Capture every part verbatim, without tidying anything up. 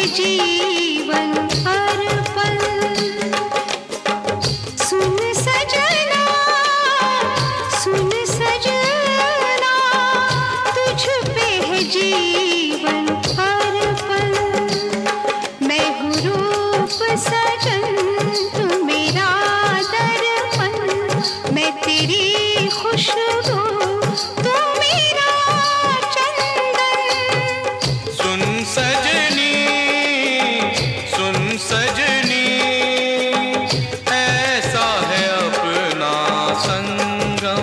जीवन हर पल। सुन सजना, सुन सजना, तुझ पे है जीवन हर पल। मैं हूँ रूप सजन, तू मेरा दर्पण, मैं तेरी खुशबू, तू मेरा चंदन। सुन सजनी, सुन सजनी, ऐसा है अपना संगम।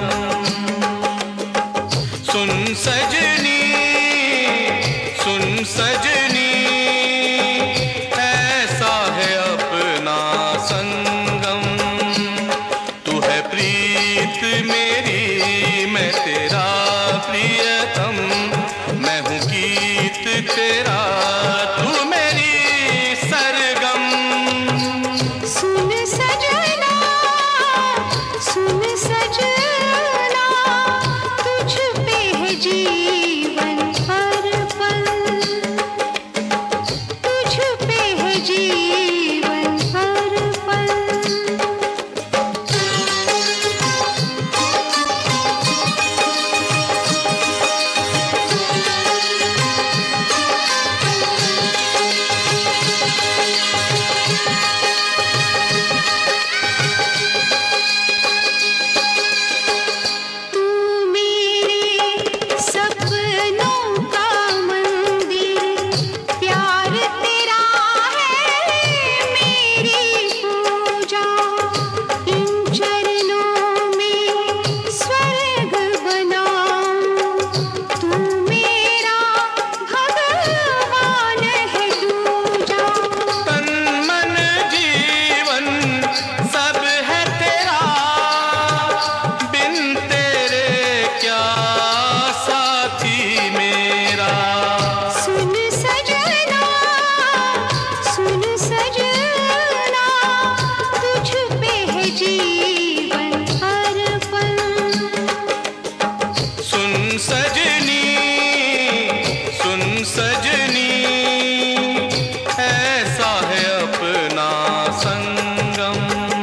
सुन सजनी, सुन सजनी, ऐसा है अपना संगम। तू है प्रीत मेरी, मैं तेरा प्रियतम, मैं हूँ गीत तेरा, तू मेरी सरगम। सुन सजना, सुन सजना, तुझ पे है जीवन हर पल, तुझ पे है जीवन हर पल। तू मेरे सपनों का मंदिर, प्यार तेरा है मेरी पूजा। इन चरणों में स्वर्ग बनाऊं, तू मेरा भगवान है दूजा। तन मन जीवन सब है तेरा, बिन तेरे क्या साथी मेरा। सुन सजना, सुन सजना, तुझ पे है जीवन हर पल। सुन सजनी, सुन सजनी, ऐसा है अपना संगम।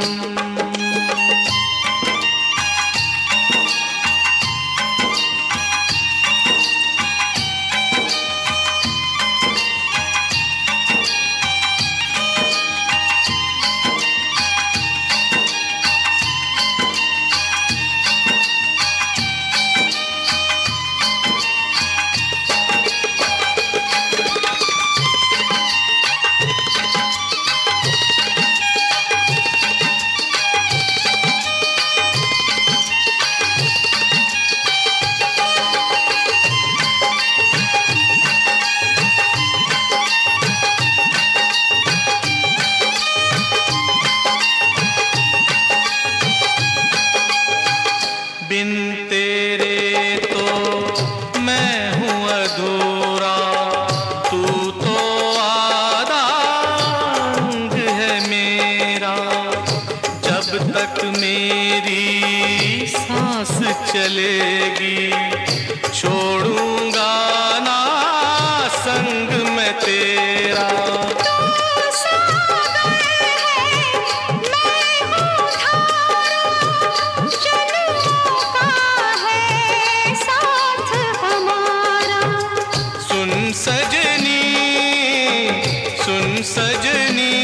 बिन तेरे तो मैं हूँ अधूरा, तू तो आधा अंग है मेरा। जब तक मेरी सांस चलेगी, छोड़ूंगा ना संग मैं तेरा। तू सागर है, मैं हूँ धारा, जन्मों का है साथ हमारा। सुन सजनी, सुन सजनी,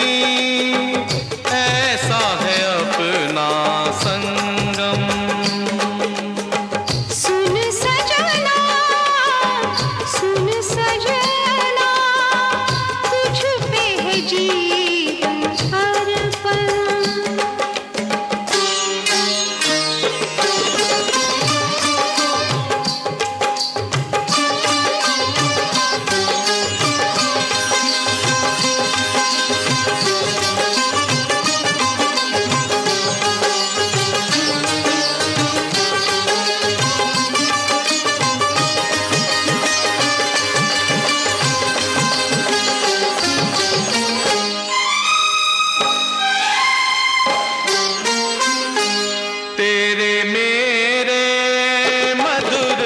ऐसा है अपना संगम। सुन सजना, सुन सजना, तुझ पे है जीवन हर पल।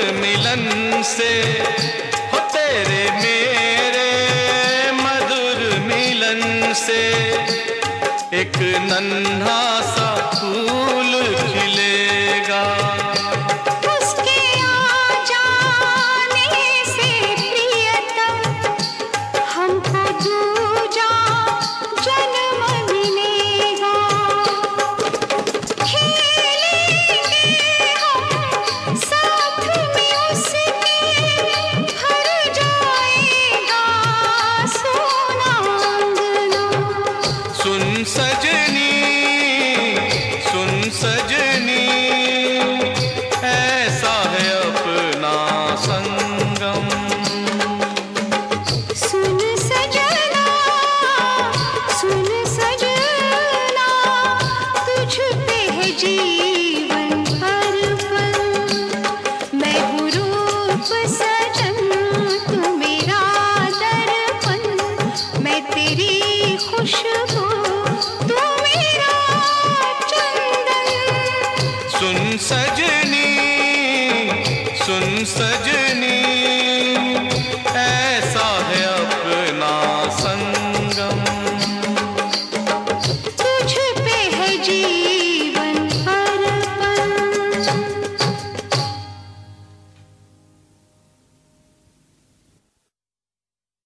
से हो तेरे मेरे मधुर नन्हा सा फूल खिलेगा। उसके आ जाने से प्रियतम हमको दूजा जन्म मिलेगा। खेलेंगे हम साथ में उसके, भर जाएगा सोना अंगना। सुन सजनी, सुन सजनी, ऐसा है अपना संगम। सुन सजना, सुन सजना, तुझ पे है जीवन अर्पण। मैं हूँ रूप सजन, तू मेरा दर्पण। मैं तेरी खुशबू, तू मेरा चंदन। सुन सजनी, सुन सजनी,